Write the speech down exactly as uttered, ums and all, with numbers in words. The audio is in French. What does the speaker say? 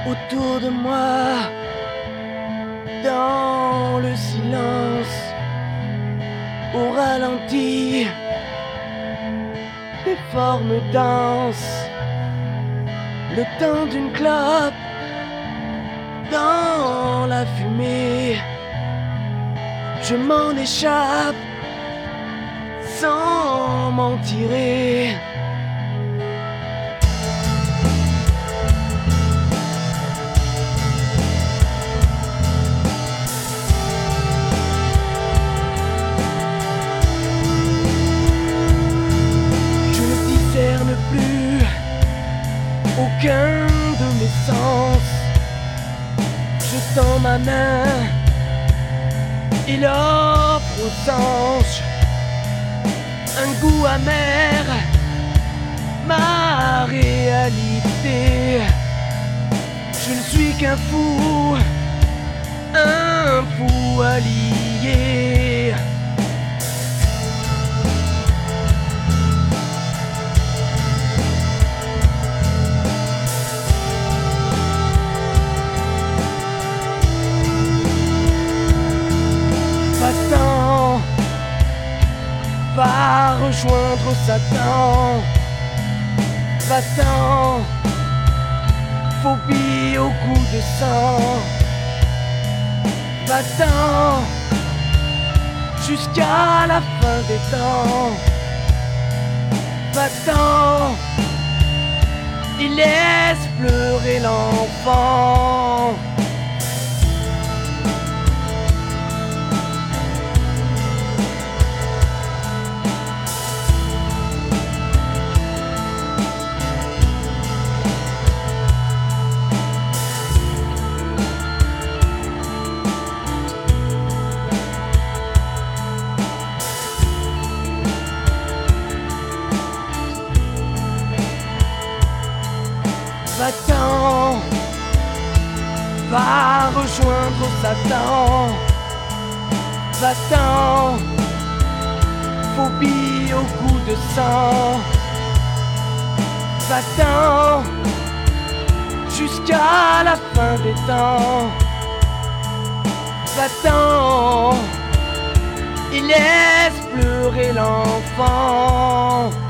autour de moi, dans le silence, au ralenti, des formes dansent, le temps d'une clope, dans la fumée, je m'en échappe sans m'en tirer. Plus aucun de mes sens. Je tends ma main et l'offre aux anges un goût amer, ma réalité. Je ne suis qu'un fou, un fou allié. Va-t'en, va rejoindre Satan. Va-t'en, phobie au goût de sang. Va-t'en, jusqu'à la fin des temps. Va-t'en, il laisse pleurer l'enfant. Va-t'en, va rejoindre Satan. Va-t'en, phobie au goût de sang. Va-t'en, jusqu'à la fin des temps. Va-t'en, il laisse pleurer l'enfant.